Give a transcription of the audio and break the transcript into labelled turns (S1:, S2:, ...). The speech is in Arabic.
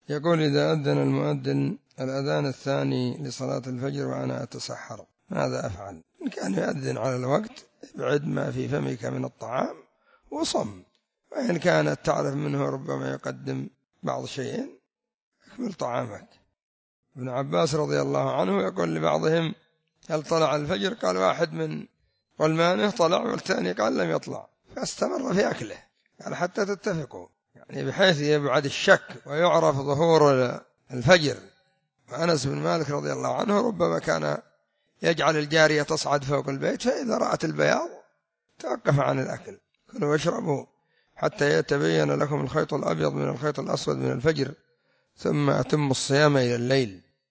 S1: يقول: إذا أذن المؤذن الأذان الثاني لصلاة الفجر وأنا أتسحر ماذا أفعل؟ إن كان يؤذن على الوقت ابعد ما في فمك من الطعام وصم، وإن كانت تعرف منه ربما يقدم بعض شيء اكمل طعامك. ابن عباس رضي الله عنه يقول لبعضهم: هل طلع الفجر؟ قال واحد من غلمانه طلع، والثاني قال لم يطلع، فاستمر في أكله، قال حتى تتفقوا، يعني بحيث يبعد الشك ويعرف ظهور الفجر. وأنس بن مالك رضي الله عنه ربما كان يجعل الجارية تصعد فوق البيت، فإذا رأت البياض توقف عن الأكل. كلوا واشربوا حتى يتبين لكم الخيط الأبيض من الخيط الأسود من الفجر ثم أتموا الصيام إلى الليل.